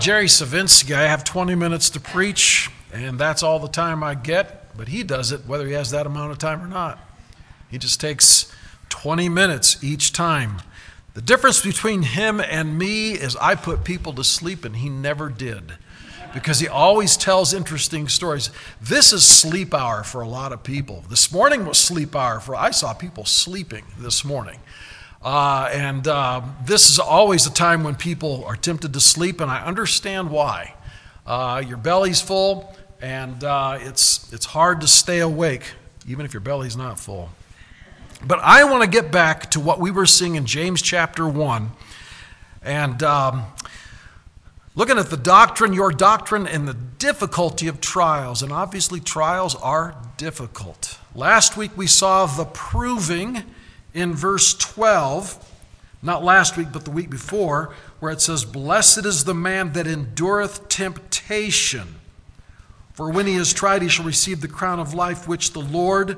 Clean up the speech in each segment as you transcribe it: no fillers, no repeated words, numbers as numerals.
Jerry Savinsky. I have 20 minutes to preach, and that's all the time I get, but he does it whether he has that amount of time or not. He just takes 20 minutes each time. The difference between him and me is I put people to sleep, and he never did, because he always tells interesting stories. This is sleep hour for a lot of people. This morning was sleep hour I saw people sleeping this morning. This is always a time when people are tempted to sleep, and I understand why. Your belly's full, and it's hard to stay awake, even if your belly's not full. But I want to get back to what we were seeing in James chapter 1, and looking at the doctrine, your doctrine, and the difficulty of trials. And obviously trials are difficult. Last week we saw the proving in verse 12, not last week, but the week before, where it says, "Blessed is the man that endureth temptation, for when he is tried, he shall receive the crown of life which the Lord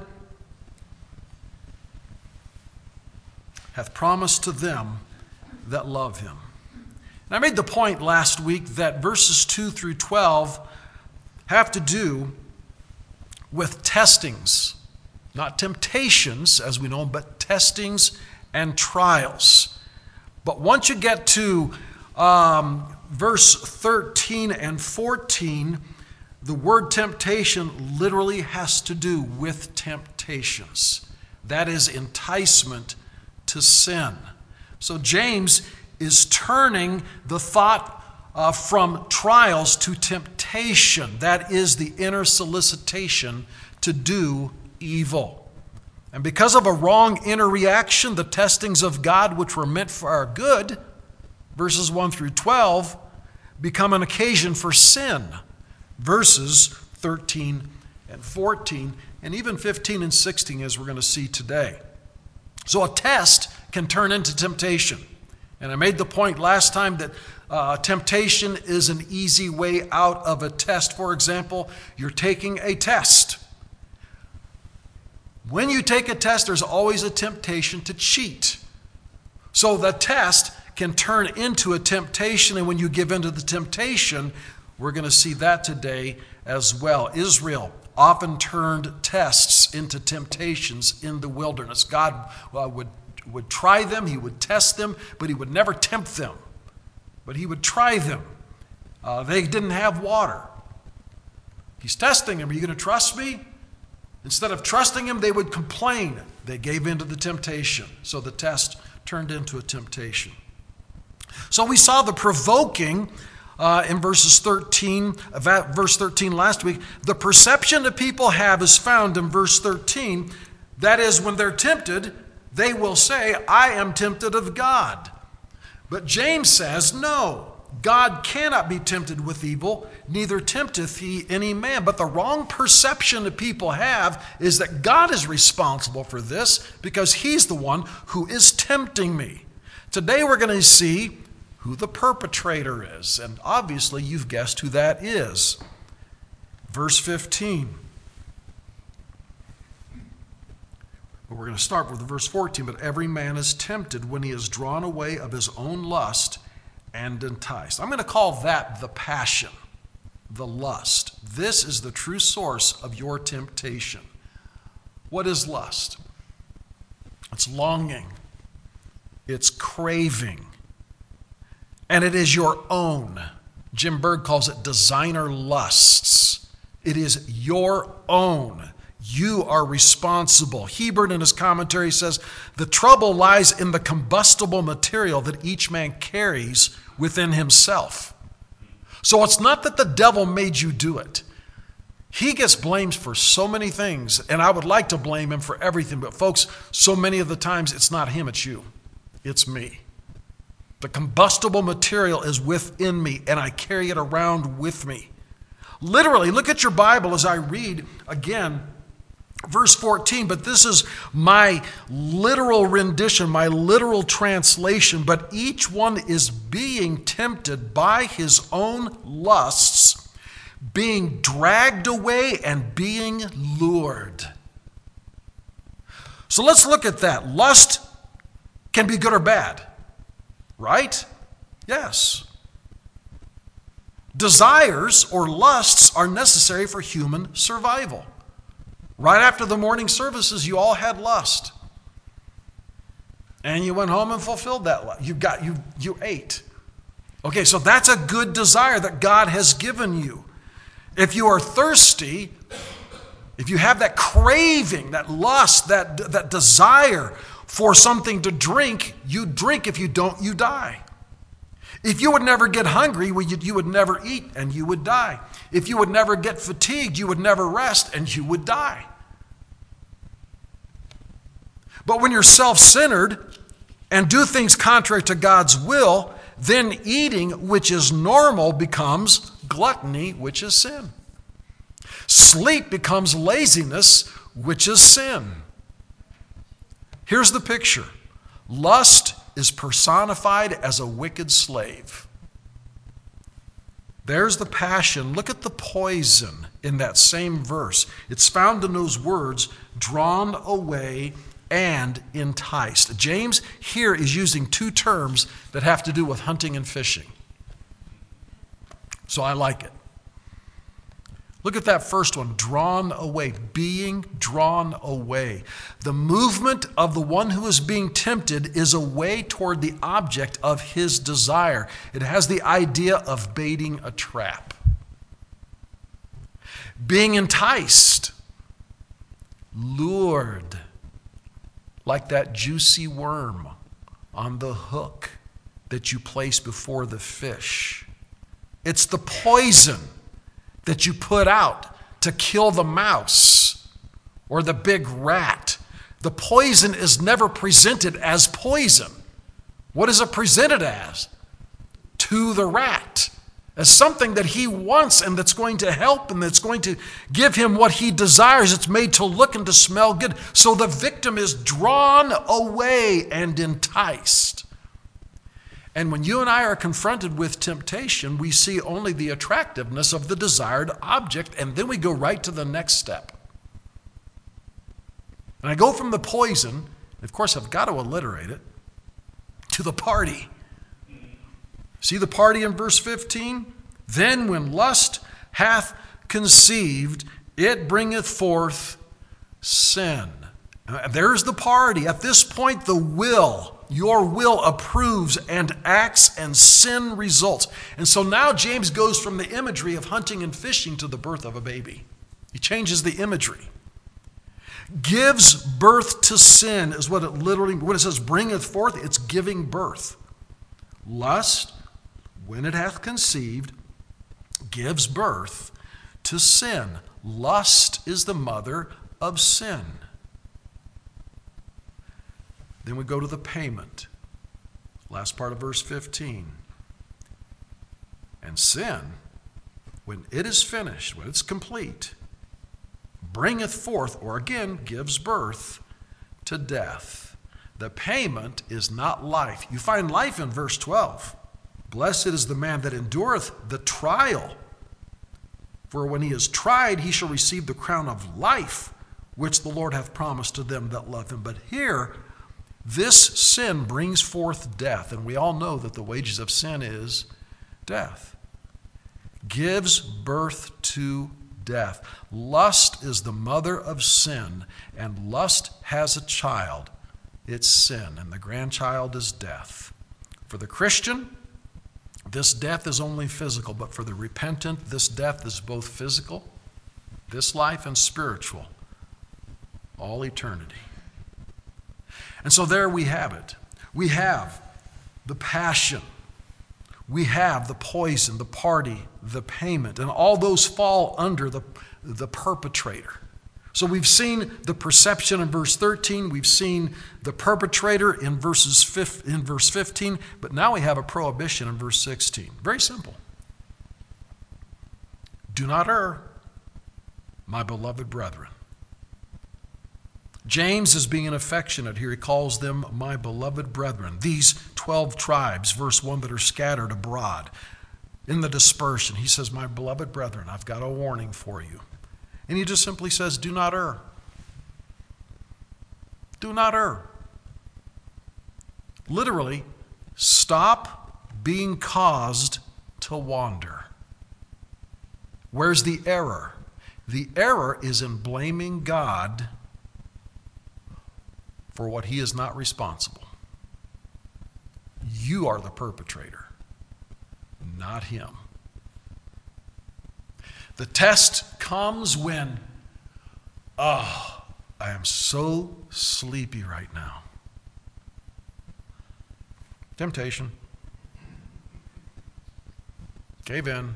hath promised to them that love him." And I made the point last week that verses 2 through 12 have to do with testings. Not temptations, as we know, but testings and trials. But once you get to verse 13 and 14, the word temptation literally has to do with temptations. That is enticement to sin. So James is turning the thought from trials to temptation. That is the inner solicitation to do evil. And because of a wrong inner reaction, the testings of God, which were meant for our good, verses 1 through 12, become an occasion for sin, verses 13 and 14, and even 15 and 16, as we're going to see today. So a test can turn into temptation. And I made the point last time that temptation is an easy way out of a test. For example, you're taking a test. When you take a test, there's always a temptation to cheat. So the test can turn into a temptation, and when you give in to the temptation, we're going to see that today as well. Israel often turned tests into temptations in the wilderness. God would try them, he would test them, but he would never tempt them. But he would try them. They didn't have water. He's testing them. Are you going to trust me? Instead of trusting him, they would complain. They gave in to the temptation. So the test turned into a temptation. So we saw the provoking in verse 13 last week. The perception that people have is found in verse 13. That is, when they're tempted, they will say, "I am tempted of God." But James says, no, God cannot be tempted with evil, neither tempteth he any man. But the wrong perception that people have is that God is responsible for this because he's the one who is tempting me. Today we're going to see who the perpetrator is. And obviously you've guessed who that is. Verse 15. But we're going to start with verse 14. "But every man is tempted when he is drawn away of his own lust and enticed." I'm going to call that the passion, the lust. This is the true source of your temptation. What is lust? It's longing. It's craving. And it is your own. Jim Berg calls it designer lusts. It is your own. You are responsible. Hebert in his commentary says, "The trouble lies in the combustible material that each man carries within himself." So it's not that the devil made you do it. He gets blamed for so many things, and I would like to blame him for everything, but folks, so many of the times it's not him, it's you. It's me. The combustible material is within me, and I carry it around with me. Literally, look at your Bible as I read again. Verse 14, but this is my literal rendition, my literal translation. "But each one is being tempted by his own lusts, being dragged away and being lured." So let's look at that. Lust can be good or bad, right? Yes. Desires or lusts are necessary for human survival. Right after the morning services, you all had lust. And you went home and fulfilled that lust. You ate. Okay, so that's a good desire that God has given you. If you are thirsty, if you have that craving, that lust, that desire for something to drink, you drink. If you don't, you die. If you would never get hungry, well, you would never eat and you would die. If you would never get fatigued, you would never rest and you would die. But when you're self-centered and do things contrary to God's will, then eating, which is normal, becomes gluttony, which is sin. Sleep becomes laziness, which is sin. Here's the picture. Lust is personified as a wicked slave. There's the passion. Look at the poison in that same verse. It's found in those words, drawn away and enticed. James here is using two terms that have to do with hunting and fishing. So I like it. Look at that first one, drawn away, being drawn away. The movement of the one who is being tempted is away toward the object of his desire. It has the idea of baiting a trap. Being enticed, lured, like that juicy worm on the hook that you place before the fish. It's the poison that you put out to kill the mouse or the big rat. The poison is never presented as poison. What is it presented as? To the rat. As something that he wants and that's going to help and that's going to give him what he desires. It's made to look and to smell good. So the victim is drawn away and enticed. And when you and I are confronted with temptation, we see only the attractiveness of the desired object, and then we go right to the next step. And I go from the poison, of course I've got to alliterate it, to the party. See the party in verse 15? Then when lust hath conceived, it bringeth forth sin. There's the party. At this point, the will, your will approves and acts, and sin results. And so now James goes from the imagery of hunting and fishing to the birth of a baby. He changes the imagery. Gives birth to sin is what it literally, when it says bringeth forth, it's giving birth. Lust, when it hath conceived, gives birth to sin. Lust is the mother of sin. Then we go to the payment. Last part of verse 15. And sin, when it is finished, when it's complete, bringeth forth, or again, gives birth to death. The payment is not life. You find life in verse 12. Blessed is the man that endureth the trial. For when he is tried, he shall receive the crown of life, which the Lord hath promised to them that love him. But here, this sin brings forth death, and we all know that the wages of sin is death. Gives birth to death. Lust is the mother of sin, and lust has a child. It's sin, and the grandchild is death. For the Christian, this death is only physical, but for the repentant, this death is both physical, this life, and spiritual, all eternity. And so there we have it. We have the passion. We have the poison, the party, the payment, and all those fall under the perpetrator. So we've seen the perception in verse 13. We've seen the perpetrator in verse 15. But now we have a prohibition in verse 16. Very simple. Do not err, my beloved brethren. James is being affectionate here. He calls them my beloved brethren. These 12 tribes, verse 1, that are scattered abroad in the dispersion. He says, my beloved brethren, I've got a warning for you. And he just simply says, do not err. Do not err. Literally, stop being caused to wander. Where's the error? The error is in blaming God for what he is not responsible. You are the perpetrator, not him. The test comes when, I am so sleepy right now. Temptation. Gave in.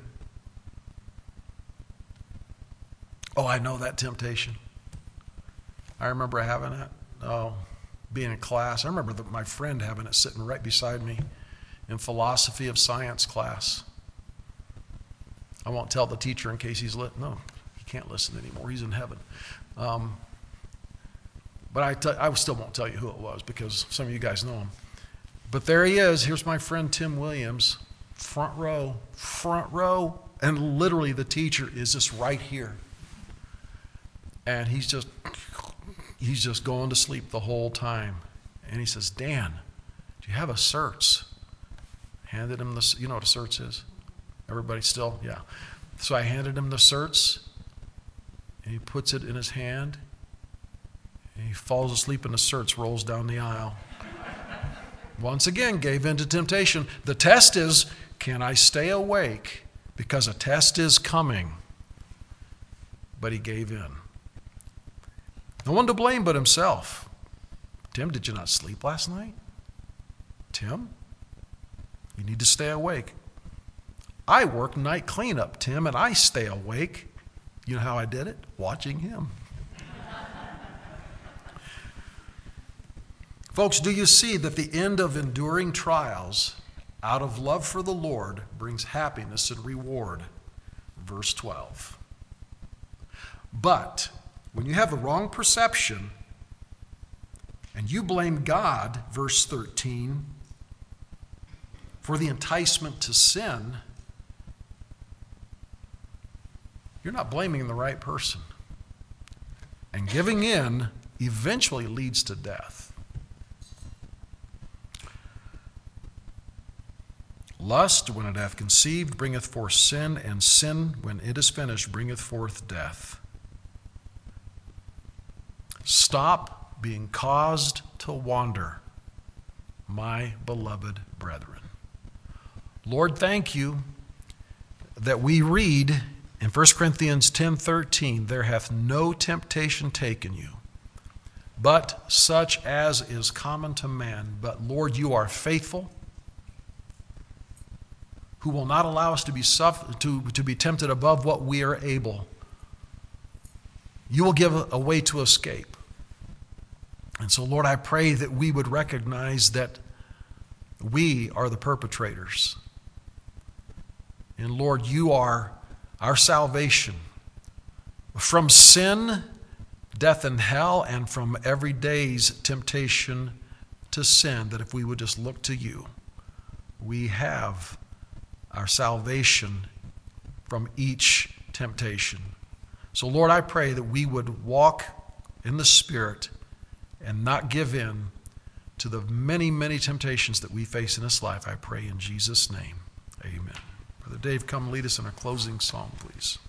Oh, I know that temptation. I remember having it. Being in class. I remember my friend having it sitting right beside me in philosophy of science class. I won't tell the teacher in case he's no, he can't listen anymore. He's in heaven. But I still won't tell you who it was because some of you guys know him. But there he is. Here's my friend Tim Williams, front row, and literally the teacher is just right here. And he's just going to sleep the whole time. And he says, Dan, do you have a certs? Handed him the, you know what a certs is? Everybody still? Yeah. So I handed him the certs, and he puts it in his hand, and he falls asleep, and the certs rolls down the aisle. Once again, gave in to temptation. The test is, can I stay awake? Because a test is coming. But he gave in. No one to blame but himself. Tim, did you not sleep last night? Tim, you need to stay awake. I work night cleanup, Tim, and I stay awake. You know how I did it? Watching him. Folks, do you see that the end of enduring trials out of love for the Lord brings happiness and reward? Verse 12. But when you have the wrong perception and you blame God, verse 13, for the enticement to sin, you're not blaming the right person. And giving in eventually leads to death. Lust, when it hath conceived, bringeth forth sin, and sin, when it is finished, bringeth forth death. Stop being caused to wander, my beloved brethren. Lord, thank you that we read in 1 Corinthians 10:13, there hath no temptation taken you, but such as is common to man. But Lord, you are faithful, who will not allow us to be tempted above what we are able. You will give a way to escape. And so, Lord, I pray that we would recognize that we are the perpetrators. And Lord, you are our salvation from sin, death, and hell, and from every day's temptation to sin, that if we would just look to you, we have our salvation from each temptation. So, Lord, I pray that we would walk in the Spirit and not give in to the many, many temptations that we face in this life. I pray in Jesus' name. Amen. Brother Dave, come lead us in our closing song, please.